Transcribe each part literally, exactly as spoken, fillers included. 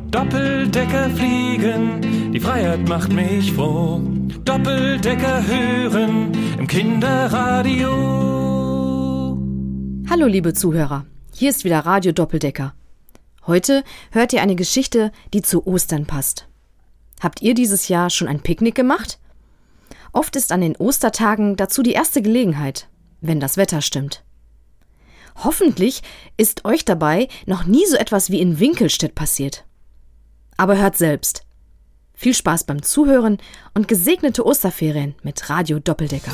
Doppeldecker fliegen, die Freiheit macht mich froh. Doppeldecker hören im Kinderradio. Hallo liebe Zuhörer, hier ist wieder Radio Doppeldecker. Heute hört ihr eine Geschichte, die zu Ostern passt. Habt ihr dieses Jahr schon ein Picknick gemacht? Oft ist an den Ostertagen dazu die erste Gelegenheit, wenn das Wetter stimmt. Hoffentlich ist euch dabei noch nie so etwas wie in Winkelstedt passiert. Aber hört selbst. Viel Spaß beim Zuhören und gesegnete Osterferien mit Radio Doppeldecker.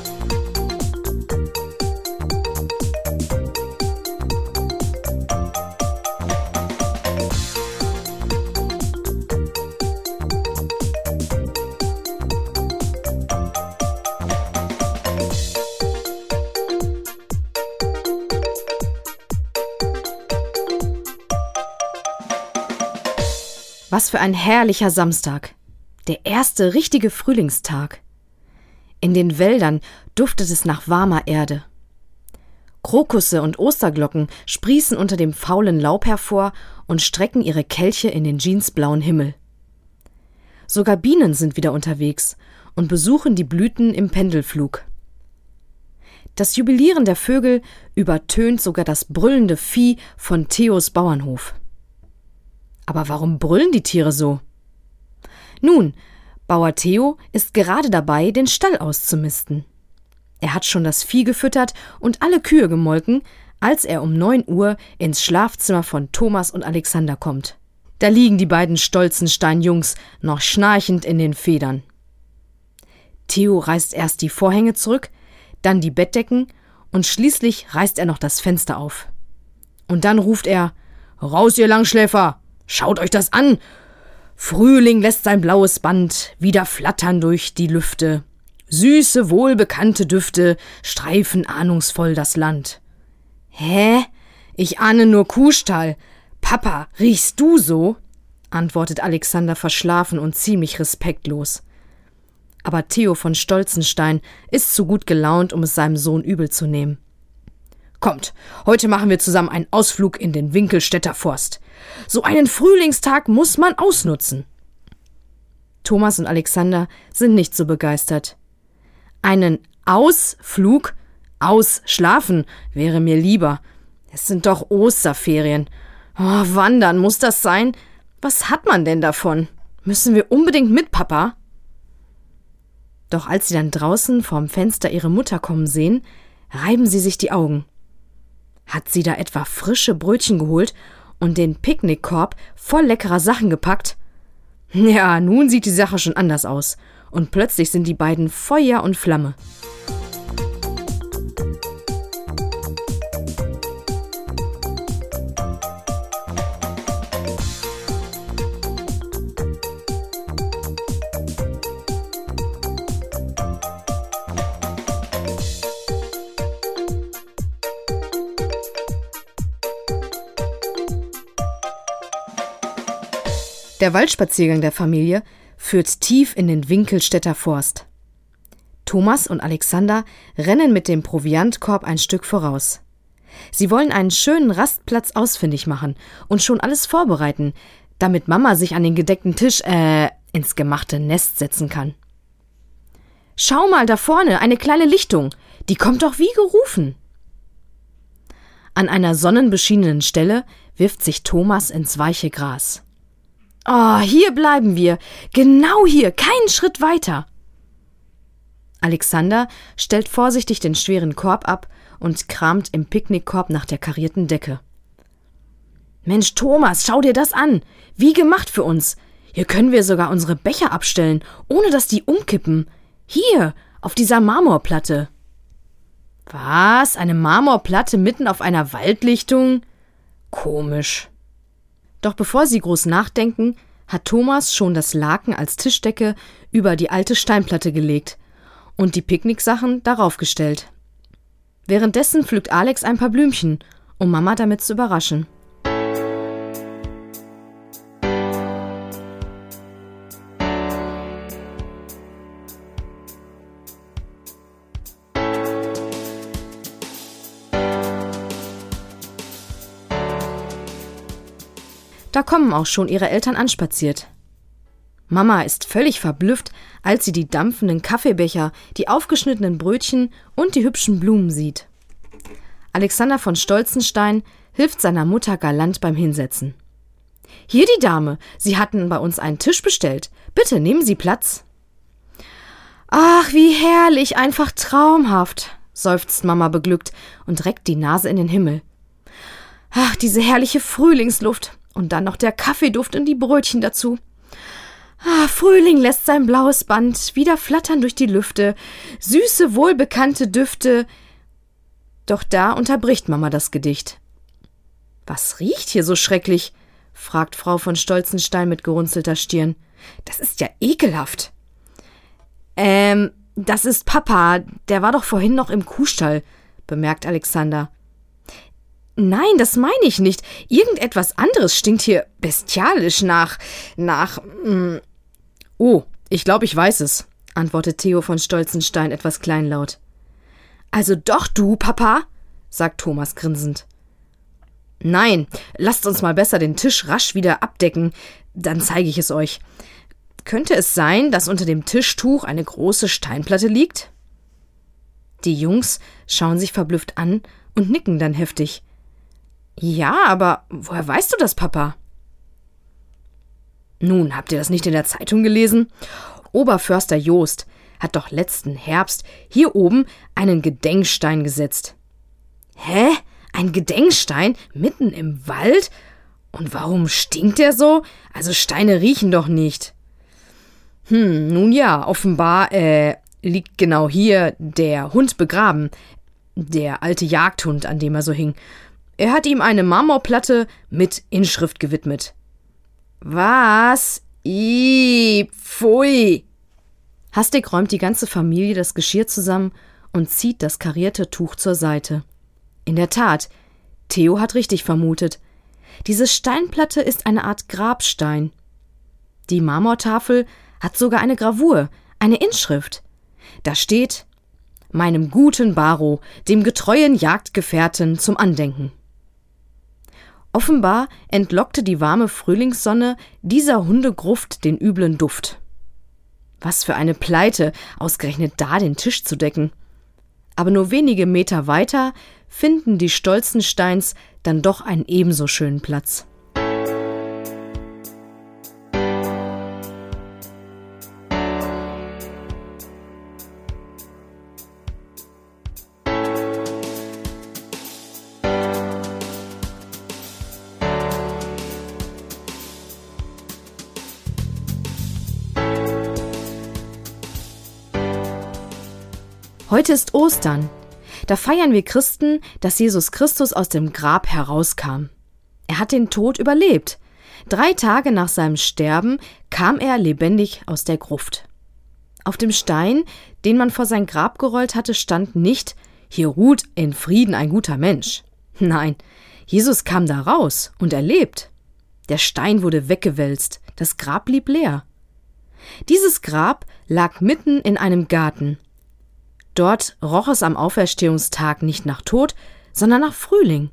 Was für ein herrlicher Samstag. Der erste richtige Frühlingstag. In den Wäldern duftet es nach warmer Erde. Krokusse und Osterglocken sprießen unter dem faulen Laub hervor und strecken ihre Kelche in den jeansblauen Himmel. Sogar Bienen sind wieder unterwegs und besuchen die Blüten im Pendelflug. Das Jubilieren der Vögel übertönt sogar das brüllende Vieh von Theos Bauernhof. Aber warum brüllen die Tiere so? Nun, Bauer Theo ist gerade dabei, den Stall auszumisten. Er hat schon das Vieh gefüttert und alle Kühe gemolken, als er um neun Uhr ins Schlafzimmer von Thomas und Alexander kommt. Da liegen die beiden stolzen Steinjungs noch schnarchend in den Federn. Theo reißt erst die Vorhänge zurück, dann die Bettdecken und schließlich reißt er noch das Fenster auf. Und dann ruft er: »Raus, ihr Langschläfer! Schaut euch das an! Frühling lässt sein blaues Band wieder flattern durch die Lüfte. Süße, wohlbekannte Düfte streifen ahnungsvoll das Land.« »Hä? Ich ahne nur Kuhstall. Papa, riechst du so?« antwortet Alexander verschlafen und ziemlich respektlos. Aber Theo von Stolzenstein ist zu gut gelaunt, um es seinem Sohn übel zu nehmen. »Kommt, heute machen wir zusammen einen Ausflug in den Winkelstädter Forst. So einen Frühlingstag muss man ausnutzen.« Thomas und Alexander sind nicht so begeistert. Einen Ausflug? Ausschlafen wäre mir lieber. Es sind doch Osterferien. Oh, wandern, muss das sein? Was hat man denn davon? Müssen wir unbedingt mit, Papa? Doch als sie dann draußen vorm Fenster ihre Mutter kommen sehen, reiben sie sich die Augen. Hat sie da etwa frische Brötchen geholt und den Picknickkorb voll leckerer Sachen gepackt? Ja, nun sieht die Sache schon anders aus. Und plötzlich sind die beiden Feuer und Flamme. Der Waldspaziergang der Familie führt tief in den Winkelstädter Forst. Thomas und Alexander rennen mit dem Proviantkorb ein Stück voraus. Sie wollen einen schönen Rastplatz ausfindig machen und schon alles vorbereiten, damit Mama sich an den gedeckten Tisch, äh, ins gemachte Nest setzen kann. »Schau mal, da vorne, eine kleine Lichtung, die kommt doch wie gerufen.« An einer sonnenbeschienenen Stelle wirft sich Thomas ins weiche Gras. »Oh, hier bleiben wir, genau hier, keinen Schritt weiter.« Alexander stellt vorsichtig den schweren Korb ab und kramt im Picknickkorb nach der karierten Decke. »Mensch, Thomas, schau dir das an, wie gemacht für uns. Hier können wir sogar unsere Becher abstellen, ohne dass die umkippen. Hier, auf dieser Marmorplatte.« »Was, eine Marmorplatte mitten auf einer Waldlichtung? Komisch.« Doch bevor sie groß nachdenken, hat Thomas schon das Laken als Tischdecke über die alte Steinplatte gelegt und die Picknicksachen darauf gestellt. Währenddessen pflückt Alex ein paar Blümchen, um Mama damit zu überraschen. Da kommen auch schon ihre Eltern anspaziert. Mama ist völlig verblüfft, als sie die dampfenden Kaffeebecher, die aufgeschnittenen Brötchen und die hübschen Blumen sieht. Alexander von Stolzenstein hilft seiner Mutter galant beim Hinsetzen. »Hier die Dame, Sie hatten bei uns einen Tisch bestellt. Bitte, nehmen Sie Platz.« »Ach, wie herrlich, einfach traumhaft«, seufzt Mama beglückt und reckt die Nase in den Himmel. »Ach, diese herrliche Frühlingsluft und dann noch der Kaffeeduft und die Brötchen dazu. Ah, Frühling lässt sein blaues Band wieder flattern durch die Lüfte, süße, wohlbekannte Düfte.« Doch da unterbricht Mama das Gedicht. »Was riecht hier so schrecklich?« fragt Frau von Stolzenstein mit gerunzelter Stirn. »Das ist ja ekelhaft.« Ähm, das ist Papa, der war doch vorhin noch im Kuhstall«, bemerkt Alexander. »Nein, das meine ich nicht. Irgendetwas anderes stinkt hier bestialisch nach, nach, mm. »Oh, ich glaube, ich weiß es«, antwortet Theo von Stolzenstein etwas kleinlaut. »Also doch du, Papa?«, sagt Thomas grinsend. »Nein, lasst uns mal besser den Tisch rasch wieder abdecken, dann zeige ich es euch. Könnte es sein, dass unter dem Tischtuch eine große Steinplatte liegt?« Die Jungs schauen sich verblüfft an und nicken dann heftig. »Ja, aber woher weißt du das, Papa?« »Nun, habt ihr das nicht in der Zeitung gelesen? Oberförster Joost hat doch letzten Herbst hier oben einen Gedenkstein gesetzt.« »Hä? Ein Gedenkstein? Mitten im Wald? Und warum stinkt der so? Also Steine riechen doch nicht.« »Hm, nun ja, offenbar, äh, liegt genau hier der Hund begraben. Der alte Jagdhund, an dem er so hing. Er hat ihm eine Marmorplatte mit Inschrift gewidmet.« »Was? Ih, pfui!« Hastig räumt die ganze Familie das Geschirr zusammen und zieht das karierte Tuch zur Seite. In der Tat, Theo hat richtig vermutet. Diese Steinplatte ist eine Art Grabstein. Die Marmortafel hat sogar eine Gravur, eine Inschrift. Da steht: »Meinem guten Baro, dem getreuen Jagdgefährten zum Andenken.« Offenbar entlockte die warme Frühlingssonne dieser Hundegruft den üblen Duft. Was für eine Pleite, ausgerechnet da den Tisch zu decken. Aber nur wenige Meter weiter finden die Stolzensteins dann doch einen ebenso schönen Platz. Heute ist Ostern. Da feiern wir Christen, dass Jesus Christus aus dem Grab herauskam. Er hat den Tod überlebt. Drei Tage nach seinem Sterben kam er lebendig aus der Gruft. Auf dem Stein, den man vor sein Grab gerollt hatte, stand nicht: »Hier ruht in Frieden ein guter Mensch.« Nein, Jesus kam da raus und er lebt. Der Stein wurde weggewälzt, das Grab blieb leer. Dieses Grab lag mitten in einem Garten. Dort roch es am Auferstehungstag nicht nach Tod, sondern nach Frühling.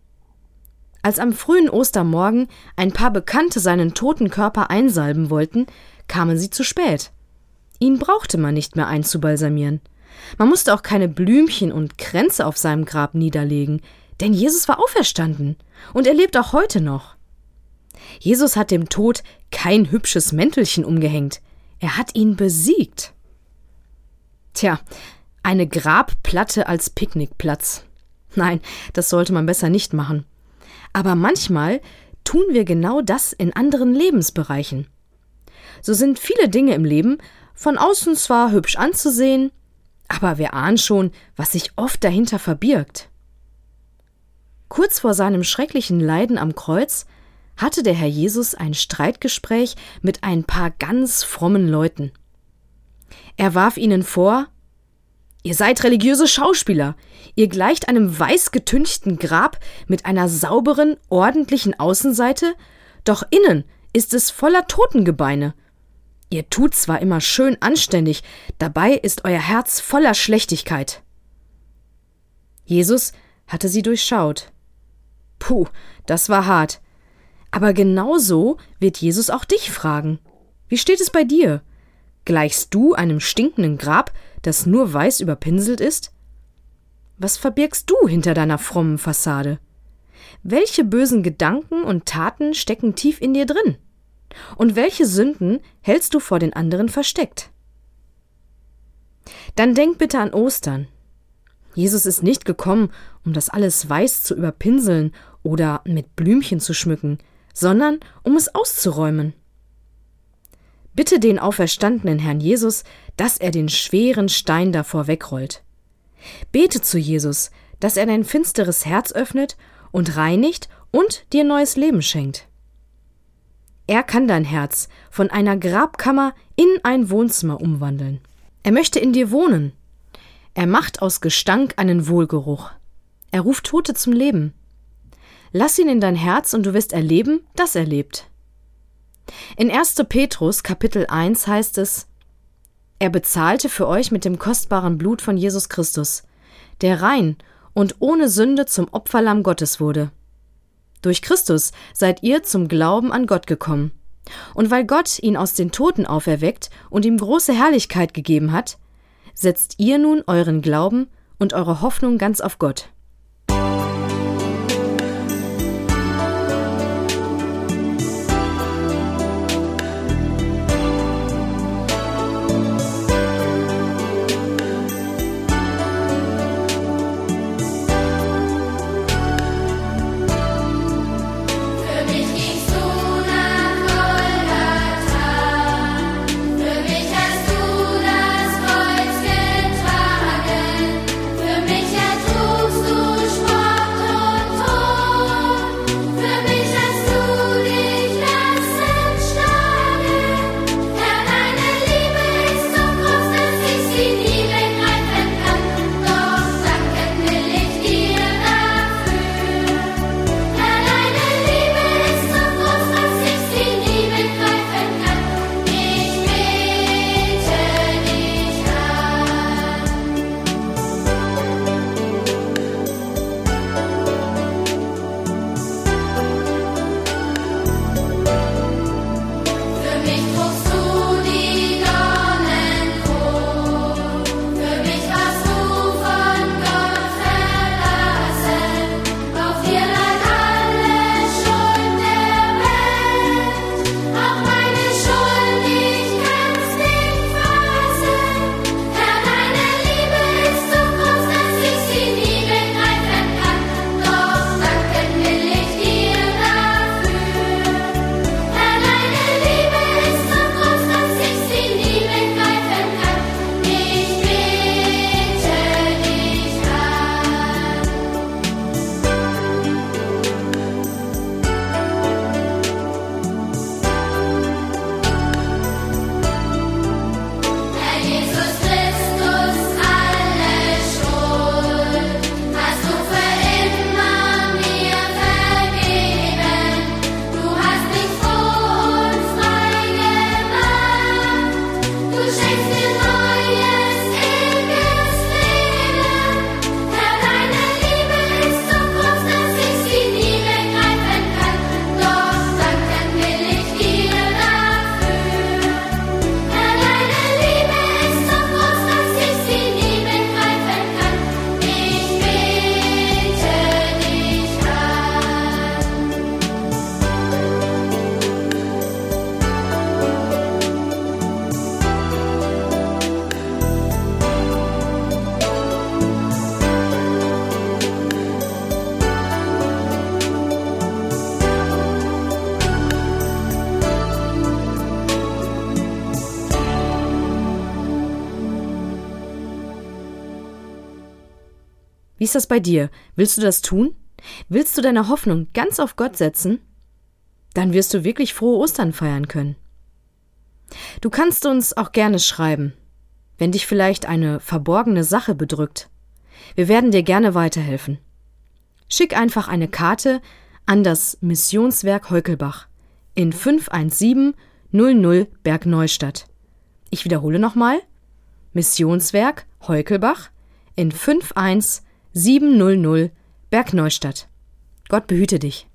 Als am frühen Ostermorgen ein paar Bekannte seinen toten Körper einsalben wollten, kamen sie zu spät. Ihn brauchte man nicht mehr einzubalsamieren. Man musste auch keine Blümchen und Kränze auf seinem Grab niederlegen, denn Jesus war auferstanden und er lebt auch heute noch. Jesus hat dem Tod kein hübsches Mäntelchen umgehängt, er hat ihn besiegt. Tja, eine Grabplatte als Picknickplatz. Nein, das sollte man besser nicht machen. Aber manchmal tun wir genau das in anderen Lebensbereichen. So sind viele Dinge im Leben von außen zwar hübsch anzusehen, aber wir ahnen schon, was sich oft dahinter verbirgt. Kurz vor seinem schrecklichen Leiden am Kreuz hatte der Herr Jesus ein Streitgespräch mit ein paar ganz frommen Leuten. Er warf ihnen vor: »Ihr seid religiöse Schauspieler. Ihr gleicht einem weiß getünchten Grab mit einer sauberen, ordentlichen Außenseite, doch innen ist es voller Totengebeine. Ihr tut zwar immer schön anständig, dabei ist euer Herz voller Schlechtigkeit.« Jesus hatte sie durchschaut. Puh, das war hart. Aber genauso wird Jesus auch dich fragen. Wie steht es bei dir? Gleichst du einem stinkenden Grab, das nur weiß überpinselt ist? Was verbirgst du hinter deiner frommen Fassade? Welche bösen Gedanken und Taten stecken tief in dir drin? Und welche Sünden hältst du vor den anderen versteckt? Dann denk bitte an Ostern. Jesus ist nicht gekommen, um das alles weiß zu überpinseln oder mit Blümchen zu schmücken, sondern um es auszuräumen. Bitte den auferstandenen Herrn Jesus, dass er den schweren Stein davor wegrollt. Bete zu Jesus, dass er dein finsteres Herz öffnet und reinigt und dir neues Leben schenkt. Er kann dein Herz von einer Grabkammer in ein Wohnzimmer umwandeln. Er möchte in dir wohnen. Er macht aus Gestank einen Wohlgeruch. Er ruft Tote zum Leben. Lass ihn in dein Herz und du wirst erleben, dass er lebt. In erster Petrus Kapitel eins heißt es: Er bezahlte für euch mit dem kostbaren Blut von Jesus Christus, der rein und ohne Sünde zum Opferlamm Gottes wurde. Durch Christus seid ihr zum Glauben an Gott gekommen. Und weil Gott ihn aus den Toten auferweckt und ihm große Herrlichkeit gegeben hat, setzt ihr nun euren Glauben und eure Hoffnung ganz auf Gott. Wie ist das bei dir? Willst du das tun? Willst du deine Hoffnung ganz auf Gott setzen? Dann wirst du wirklich frohe Ostern feiern können. Du kannst uns auch gerne schreiben, wenn dich vielleicht eine verborgene Sache bedrückt. Wir werden dir gerne weiterhelfen. Schick einfach eine Karte an das Missionswerk Heukelbach in fünf eins sieben null null Bergneustadt. Ich wiederhole nochmal: Missionswerk Heukelbach in fünf eins sieben null null Bergneustadt. Gott behüte dich.